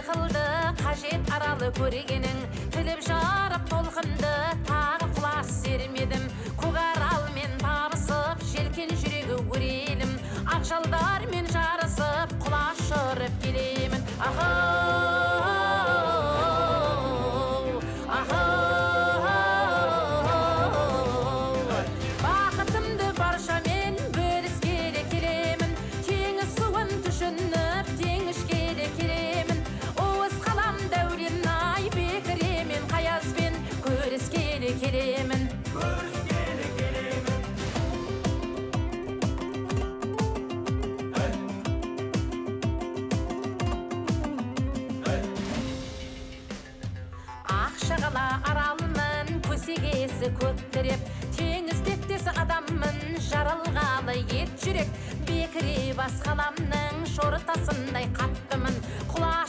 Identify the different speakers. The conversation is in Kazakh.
Speaker 1: қылды қажет аралы көргенің, тіліп жарып толқынды тағы құлаш сермедім. Көкаралмен табысып желкен жүрегі өрелім, ақжалдармен жарысып құлаш ұрып келемін. Бақытымды баршамен бөліскелі келемін, теңіз суын түшініп теңішкелі келемін. Уыз қалам дәурен ай бекіремен қаязбен көріскелі келемін. Ақшағала аралмын көсегесі көктіреп, теңіз тектесі адаммын жаралғалы ет жүрек. Бекіре бас қаламның шортасындай қаттымын, құлаш